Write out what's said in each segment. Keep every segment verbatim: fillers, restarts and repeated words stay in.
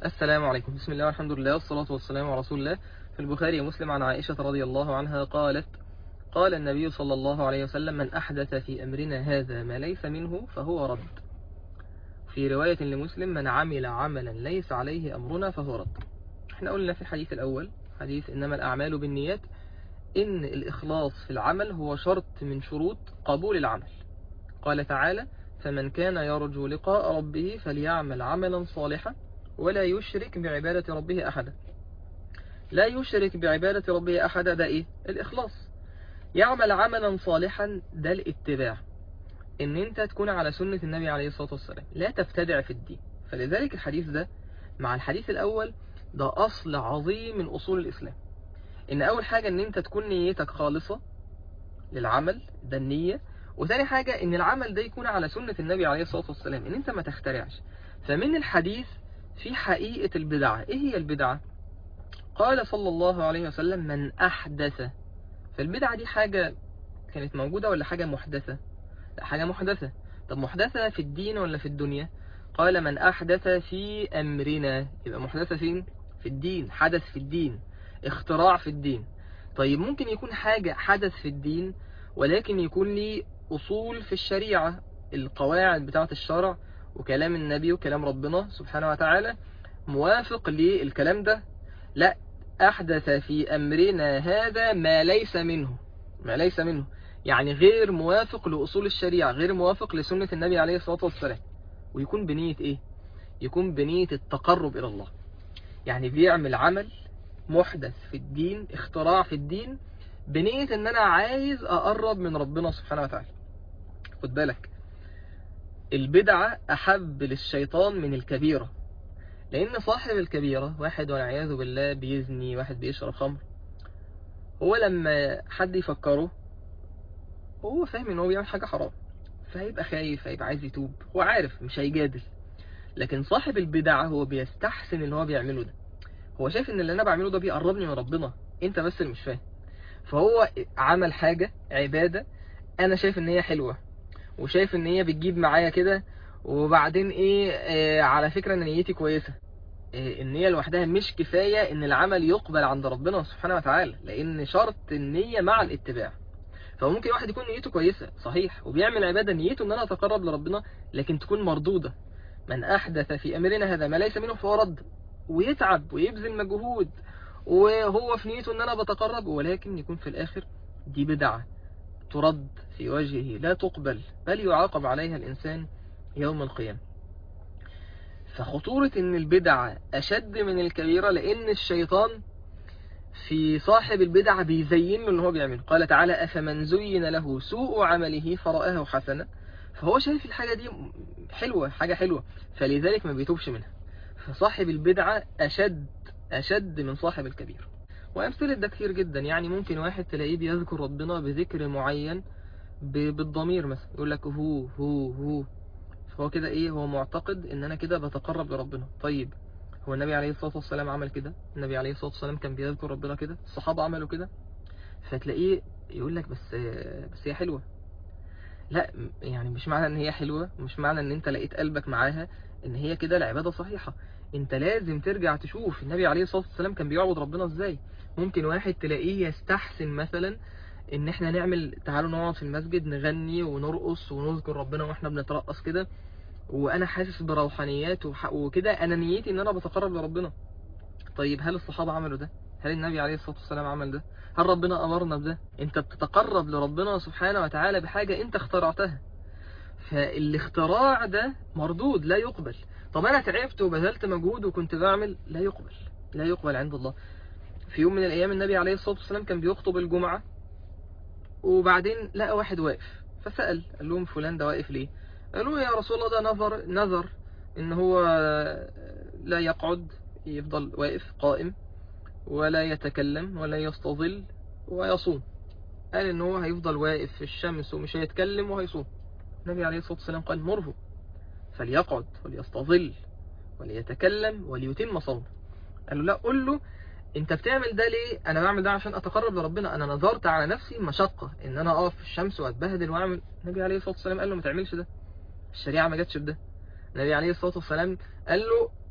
السلام عليكم. بسم الله والحمد لله والصلاة والسلام على رسول الله. في البخاري ومسلم عن عائشة رضي الله عنها قالت: قال النبي صلى الله عليه وسلم: من أحدث في أمرنا هذا ما ليس منه فهو رد. في رواية لمسلم: من عمل عملا ليس عليه أمرنا فهو رد. احنا قلنا في الحديث الأول، حديث إنما الأعمال بالنيات، إن الإخلاص في العمل هو شرط من شروط قبول العمل. قال تعالى: فمن كان يرجو لقاء ربه فليعمل عملا صالحا ولا يشرك بعبادة ربه أحدا. لا يشرك بعبادة ربه أحدا ده إيه؟ الإخلاص. يعمل عملا صالحا ده الاتباع، إن أنت تكون على سنة النبي عليه الصلاة والسلام، لا تبتدع في الدين. فلذلك الحديث ده مع الحديث الأول ده أصل عظيم من أصول الإسلام، إن أول حاجة إن أنت تكون نيتك خالصة للعمل، ده النية. وثاني حاجة إن العمل ده يكون على سنة النبي عليه الصلاة والسلام، إن أنت ما تخترعش. فمن الحديث في حقيقة البدعة. إيه هي البدعة؟ قال صلى الله عليه وسلم: من أحدث. فالبدعة دي حاجة كانت موجودة ولا حاجة محدثة؟ لا، حاجة محدثة. طب محدثة في الدين ولا في الدنيا؟ قال: من أحدث في أمرنا. يبقى محدثة فين؟ في الدين، حدث في الدين، اختراع في الدين. طيب ممكن يكون حاجة حدث في الدين ولكن يكون لي أصول في الشريعة، القواعد بتاعة الشرع وكلام النبي وكلام ربنا سبحانه وتعالى موافق للكلام ده. لا، أحدث في أمرنا هذا ما ليس منه. ما ليس منه يعني غير موافق لأصول الشريعة، غير موافق لسنة النبي عليه الصلاة والسلام. ويكون بنية إيه؟ يكون بنية التقرب إلى الله. يعني بيعمل عمل محدث في الدين، اختراع في الدين، بنية إن أنا عايز أقرب من ربنا سبحانه وتعالى. خد بالك، البدعة أحب للشيطان من الكبيرة، لأن صاحب الكبيرة واحد والعياذ بالله بيزني، واحد بيشرب خمر، هو لما حد يفكره هو فاهم إن هو بيعمل حاجة حرام، فهيبقى خايف، هيبقى عايز يتوب، هو عارف مش هيجادل. لكن صاحب البدعة هو بيستحسن اللي هو بيعمله ده، هو شايف إن اللي أنا بعمله ده بيقربني من ربنا، أنت بس اللي مش فاهم. فهو عمل حاجة عبادة أنا شايف إن هي حلوة، وشايف إن هي بتجيب معايا كده، وبعدين إيه، آه على فكرة إن نيتي كويسة. النية لوحدها مش كفاية ان العمل يقبل عند ربنا سبحانه وتعالى، لان شرط النية مع الاتباع. فممكن واحد يكون نيته كويسة صحيح وبيعمل عبادة نيته ان انا اتقرب لربنا، لكن تكون مردودة. من احدث في امرنا هذا ما ليس منه فهو رد، ويتعب ويبذل مجهود وهو في نيته ان انا بتقرب، ولكن يكون في الاخر دي بدعة ترد في وجهه، لا تقبل، بل يعاقب عليها الانسان يوم القيامة. فخطورة ان البدعة اشد من الكبيرة، لان الشيطان في صاحب البدعة بيزين له ان هو بيعمل. قال تعالى: افمن زين له سوء عمله فرآه حسنا. فهو شايف الحاجة دي حلوة، حاجة حلوة، فلذلك ما بيتوبش منها. فصاحب البدعة اشد اشد من صاحب الكبير. وامثلة ده كتير جدا. يعني ممكن واحد تلاقيه بيذكر ربنا بذكر معين بالضمير مثلا، يقول لك هو هو هو فهو كده ايه، هو معتقد ان انا كده بتقرب لربنا. طيب هو النبي عليه الصلاة والسلام عمل كده؟ النبي عليه الصلاة والسلام كان بيذكر ربنا كده؟ الصحابة عملوا كده؟ فتلاقيه يقول لك بس بس هي حلوة. لا، يعني مش معنى ان هي حلوة، مش معنى ان انت لقيت قلبك معاها ان هي كده العبادة صحيحة. انت لازم ترجع تشوف النبي عليه الصلاة والسلام كان بيعبد ربنا ازاي. ممكن واحد تلاقيه يستحسن مثلا ان احنا نعمل، تعالوا نقعد في المسجد نغني ونرقص ونذكر ربنا واحنا بنترقص كده، وانا حاسس بروحانيات وكده، انا نيتي ان انا بتقرب لربنا. طيب هل الصحابة عملوا ده؟ هل النبي عليه الصلاة والسلام عمل ده؟ هل ربنا امرنا بده؟ انت بتتقرب لربنا سبحانه وتعالى بحاجة انت اخترعتها، فالاختراع ده مردود لا يقبل. طب انا تعبت وبذلت مجهود وكنت بعمل، لا يقبل، لا يقبل عند الله. في يوم من الايام النبي عليه الصلاة والسلام كان بيخطب الجمعة، وبعدين لقى واحد واقف، فسأل، قال لهم: فلان ده واقف ليه؟ قالوا: يا رسول الله ده نظر نظر ان هو لا يقعد، يفضل واقف قائم ولا يتكلم ولا يستظل ويصوم. قال ان هو هيفضل واقف في الشمس ومش هيتكلم وهيصوم. النبي عليه الصلاة والسلام قال: مره فليقعد وليستظل وليتكلم وليتم صومه. قال له: لا، قل له انت بتعمل ده ليه؟ انا بعمل ده عشان اتقرب لربنا، انا نظرت على نفسي مشقة ان انا اقف في الشمس واتبهدل واعمل. النبي عليه الصلاة والسلام قال له: ما تعملش ده، الشريعة ما جاتش بده. النبي عليه الصلاة والسلام قال له: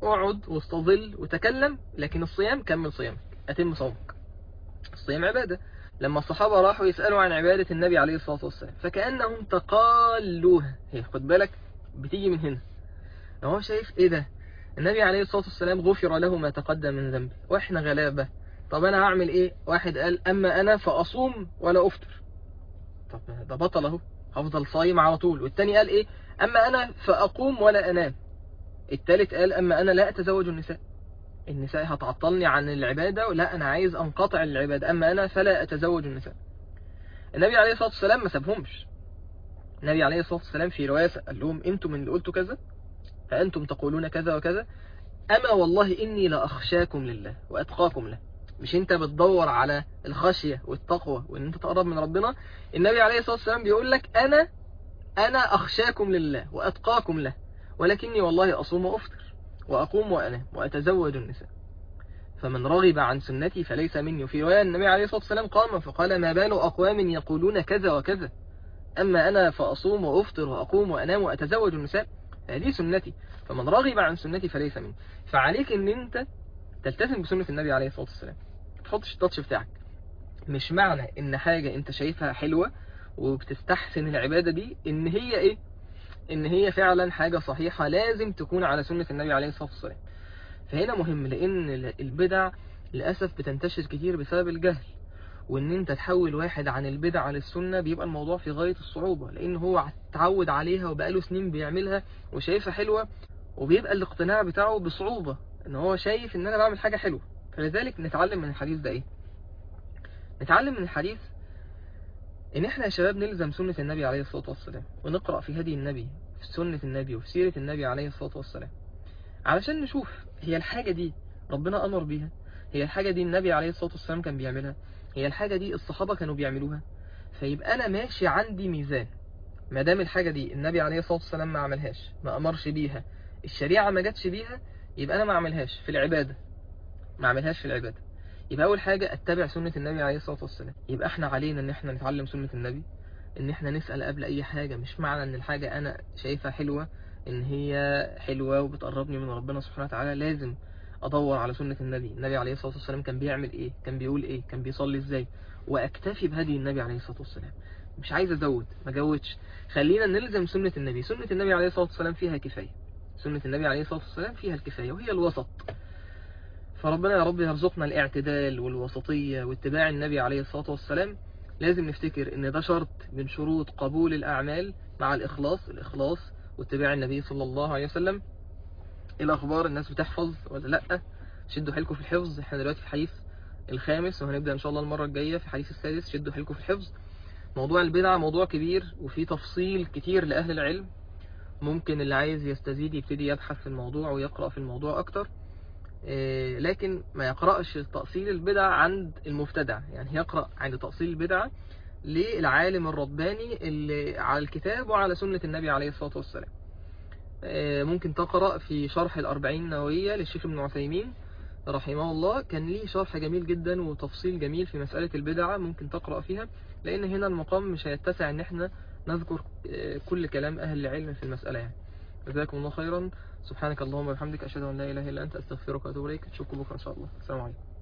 اقعد واستظل وتكلم، لكن الصيام كمل صيامك، أتم صومك. الصيام عبادة. لما الصحابة راحوا يسألوا عن عبادة النبي عليه الصلاة والسلام فكأنهم تقالوها، هي خد بالك بتيجي من هنا. هو شايف ايه ده، النبي عليه الصلاة والسلام غفر له ما تقدم من ذنبه واحنا غلابة، طب انا هعمل ايه؟ واحد قال اما انا فاصوم ولا افطر، طب ده بطل اهو، هفضل صايم على طول. والتاني قال ايه؟ اما انا فاقوم ولا انام. التالت قال اما انا لا اتزوج النساء، النساء هتعطلني عن العبادة، لا انا عايز انقطع العبادة، اما انا فلا اتزوج النساء. النبي عليه الصلاة والسلام ما سابهمش. النبي عليه الصلاة والسلام في رواية قال لهم انتم من اللي قلتوا كذا، فانتم تقولون كذا وكذا، أما والله إني لأخشاكم لله وأتقاكم له. مش أنت بتدور على الخشية والتقوى وإن أنت تقرب من ربنا، النبي عليه الصلاة والسلام بيقول لك أنا أنا أخشاكم لله وأتقاكم له، ولكني والله أصوم وأفطر وأقوم وأنام وأتزوج النساء، فمن رغب عن سنتي فليس مني. وفي رواية النبي عليه الصلاة والسلام قام فقال ما بال أقوام يقولون كذا وكذا، أما أنا فأصوم وأفطر وأقوم وأنام وأتزوج النساء، هذه سنتي، فمن رغب عن سنتي فليس مني. فعليك ان انت تلتزم بسنة النبي عليه الصلاة والسلام، ما تحطش التاتش بتاعك. مش معنى ان حاجة انت شايفها حلوة وبتستحسن العبادة دي ان هي ايه، ان هي فعلا حاجة صحيحة لازم تكون على سنة النبي عليه الصلاة والسلام. فهنا مهم، لان البدع للأسف بتنتشر كتير بسبب الجهل، وان انت تحول واحد عن البدع للسنة بيبقى الموضوع في غاية الصعوبة، لان هو اتعود عليها وبقاله سنين بيعملها وشايفها حلوة، وبيبقى الاقتناع بتاعه بصعوبة ان هو شايف ان انا بعمل حاجة حلوة. فلذلك نتعلم من الحديث ده ايه؟ نتعلم من الحديث ان احنا يا شباب نلزم سنة النبي عليه الصلاة والسلام، ونقرأ في هدي النبي في سنة النبي وفي سيرة النبي عليه الصلاة والسلام، علشان نشوف هي الحاجة دي ربنا أمر بيها، هي الحاجة دي النبي عليه الصلاة والسلام كان بيعملها، هي الحاجة دي الصحابة كانوا بيعملوها. فيبقى أنا ماشي عندي ميزان، ما دام الحاجة دي النبي عليه الصلاة والسلام ما عملهاش، ما أمرش بيها، الشريعة ما جاتش بيها، يبقى أنا ما عملهاش في العبادة، ما عملهاش في العبادة. يبقى أول حاجة أتبع سنة النبي عليه الصلاة والسلام. يبقى إحنا علينا إن إحنا نتعلم سنة النبي، إن إحنا نسأل قبل أي حاجة. مش معنى إن الحاجة أنا شايفها حلوة إن هي حلوة وبتقربني من ربنا سبحانه وتعالى لازم أدور على سنة النبي. النبي عليه الصلاة والسلام كان بيعمل إيه، كان بيقول إيه، كان بيصلي إزاي، وأكتفي بهدي النبي عليه الصلاة والسلام. مش عايز أزود، ما جودش، خلينا نلزم سنة النبي. سنة النبي عليه الصلاة والسلام فيها كفاية، سنة النبي عليه الصلاة والسلام فيها الكفاية وهي الوسط. فربنا يا رب يرزقنا الاعتدال والوسطية واتباع النبي عليه الصلاة والسلام. لازم نفتكر ان ده شرط من شروط قبول الأعمال مع الإخلاص، الإخلاص واتباع النبي صلى الله عليه وسلم. الأخبار الناس بتحفظ ولا لأ؟ شدوا حيلكم في الحفظ. احنا دلوقتي في الحديث الخامس وهنبدأ ان شاء الله المرة الجاية في الحديث السادس. شدوا حيلكم في الحفظ. موضوع البدعة موضوع كبير وفيه تفصيل كتير لأهل العلم، ممكن اللي عايز يستزيد يبتدي يبحث في الموضوع ويقرأ في الموضوع أكتر، لكن ما يقرأش تأصيل البدع عند المبتدع، يعني يقرأ عند تأصيل البدع للعالم الرباني اللي على الكتاب وعلى سنة النبي عليه الصلاة والسلام. ممكن تقرأ في شرح الأربعين النووية للشيخ ابن عثيمين رحمه الله، كان ليه شرح جميل جدا وتفصيل جميل في مسألة البدعة، ممكن تقرأ فيها، لأن هنا المقام مش هيتسع ان احنا نذكر كل كلام أهل العلم في المسألة يعني. جزاكم الله خيرا. سبحانك اللهم وبحمدك أشهد أن لا إله إلا أنت أستغفرك وأتوب إليك. أشوفكم بكرة إن شاء الله. السلام عليكم.